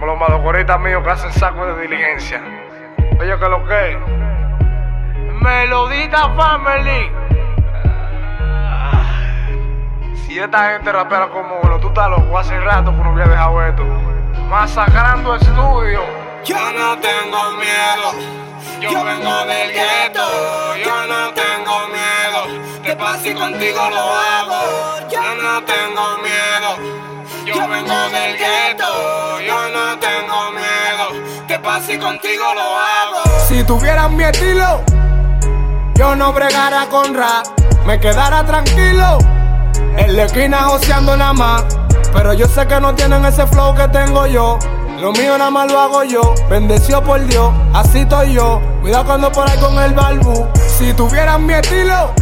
Como los malocoritas míos que hacen saco de diligencia. Oye, que lo que Melodita Family. Si esta gente rapera como uno, tú estás loco, hace rato que no había dejado esto. Masacrando estudio. Yo no tengo miedo, yo vengo del gueto. Yo no tengo miedo, de paz y contigo lo hago. Yo no tengo miedo, yo vengo del gueto. Yo no tengo miedo, de paz y contigo lo hago. Si tuvieran mi estilo, yo no bregara con rap, me quedara tranquilo en la esquina joseando nada más. Pero yo sé que no tienen ese flow que tengo yo. Lo mío nada más lo hago yo, bendecido por Dios, así estoy yo. Cuidado cuando por ahí con el balbu. Si tuvieran mi estilo,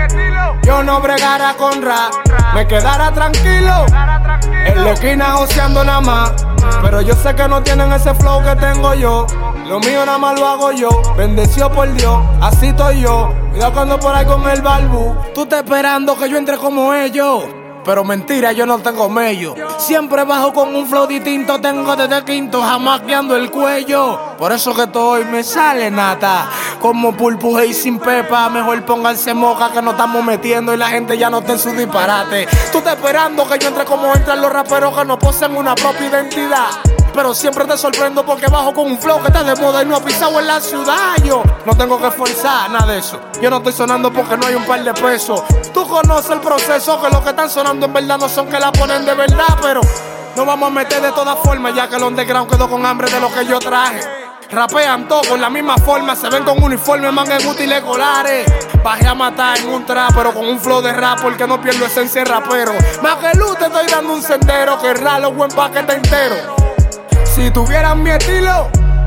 yo no bregara con rap, me quedara tranquilo en la esquina joseando nada más. Pero yo sé que no tienen ese flow que tengo yo. Lo mío nada más lo hago yo, bendecido por Dios, así estoy yo. Cuidado cuando por ahí con el balbu. Tú estás esperando que yo entre como ellos, pero mentira, yo no tengo mello. Siempre bajo con un flow distinto, tengo desde quinto, jamás guiando el cuello. Por eso que estoy me sale nata, como pulpo y sin pepa. Mejor pónganse moja que nos estamos metiendo y la gente ya no está en su disparate. Tú estás esperando que yo entre como entran los raperos que no poseen una propia identidad. Pero siempre te sorprendo porque bajo con un flow que está de moda y no ha pisado en la ciudad. Yo no tengo que forzar nada de eso. Yo no estoy sonando porque no hay un par de pesos. Tú conoces el proceso, que los que están sonando en verdad no son que la ponen de verdad. Pero nos vamos a meter de todas formas, ya que el underground quedó con hambre de lo que yo traje. Rapean todos con la misma forma, se ven con uniforme, mangas útiles colares. Bajé a matar en un trap, pero con un flow de rap, porque no pierdo esencia de rapero. Más que luz te estoy dando un sendero, que ralo buen paquete entero. Si tuvieran mi estilo,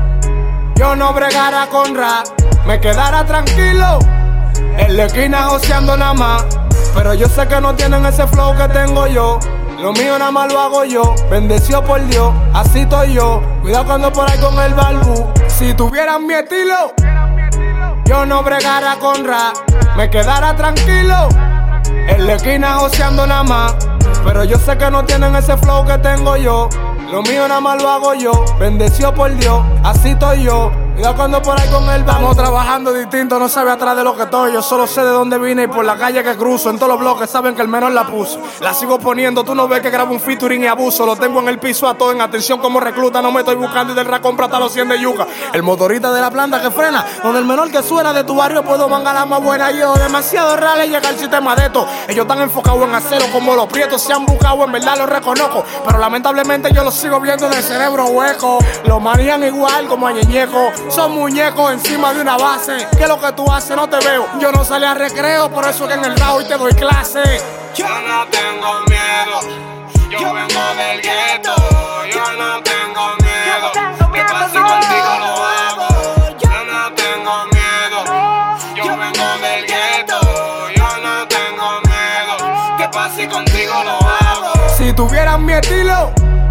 yo no bregara con rap, me quedara tranquilo en la esquina joseando nada más. Pero yo sé que no tienen ese flow que tengo yo. Lo mío nada más lo hago yo, bendecido por Dios, así estoy yo. Cuidado cuando por ahí con el balbu. Si tuvieran mi estilo, yo no bregara con rap, me quedara tranquilo en la esquina joseando nada más. Pero yo sé que no tienen ese flow que tengo yo. Lo mío nada más lo hago yo, bendecido por Dios, así estoy yo. Cuidado cuando por ahí con el balbu. Estamos trabajando distinto, no sabe atrás de lo que estoy. Yo solo sé de dónde vine y por la calle que cruzo. En todos los bloques saben que el menor la puso. La sigo poniendo, tú no ves que grabo un featuring y abuso. Lo tengo en el piso a todo, en atención como recluta. No me estoy buscando y del rap compra hasta los 100 de yuca. El motorista de la planta que frena, donde el menor que suena de tu barrio puedo mangar la más buena. Yo demasiado real y llega el sistema de esto. Ellos están enfocados en acero como los prietos se han buscado, en verdad los reconozco. Pero lamentablemente yo los sigo viendo de cerebro hueco. Lo manían igual como a Ñeñeco. Son muñecos encima de una base. ¿Qué es lo que tú haces? No te veo. Yo no salí a recreo, por eso que en el rap hoy te doy clase. Yo no tengo miedo, yo vengo del gueto. Yo no tengo miedo, de paz y contigo lo hago. Yo no tengo miedo, yo vengo del gueto. Yo no tengo miedo, de paz y contigo lo hago. Si tuvieran mi estilo,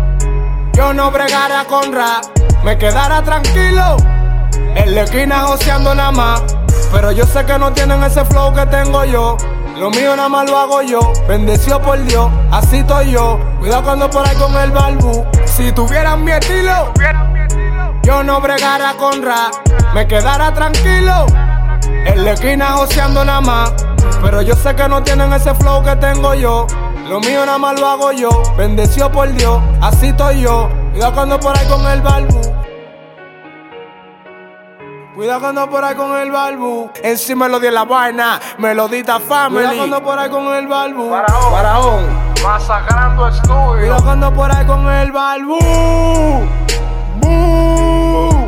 yo no bregara con rap, me quedara tranquilo en la esquina joseando nada más. Pero yo sé que no tienen ese flow que tengo yo. Lo mío nada más lo hago yo, bendecido por Dios, así estoy yo. Cuidado cuando por ahí con el balbu. Si tuvieran mi estilo, yo no bregara con rap, me quedara tranquilo en la esquina joseando nada más. Pero yo sé que no tienen ese flow que tengo yo. Lo mío nada más lo hago yo, bendecido por Dios, así estoy yo. Cuidado cuando por ahí con el balbu. Cuidado cuando por ahí con el balbu. Encima lo de la vaina, Melodita Family. Cuidado cuando por ahí con el balbu. Faraón. Masacrando estudio. Cuidado cuando por ahí con el balbu. ¡Bú!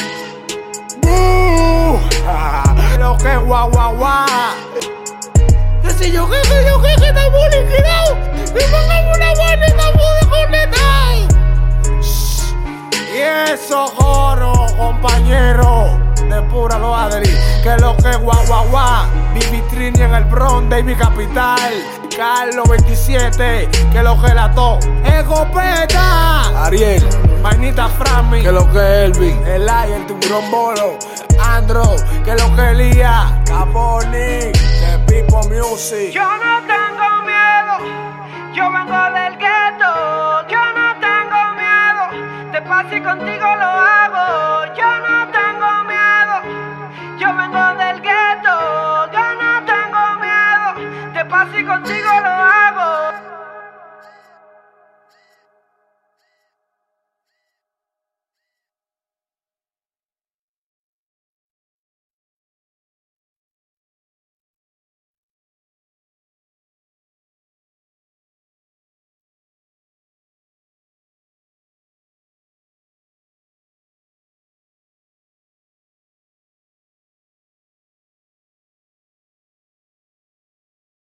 ¡Bú! Lo que guau guau guau. Que si yo que estamos liquidados. Y pongamos una vaina y estamos desconectados. Y eso, joro, compañero. Depúralo, Adri, que lo que guau guau guau. Bibi Trini en el Bronx, David Capital, Carlos 27, que lo que la to. Escopeta, Ariel, Vainita Frami, que lo que Elvin, Elay, el tiburón bolo, Andro, que lo que Lía, Caponi, de Pipo Music. Yo no tengo miedo, yo vengo del gueto. Yo no tengo miedo, paso y contigo lo hago. Yo no tengo miedo, yo vengo del gueto. Yo no tengo miedo, te paso y contigo lo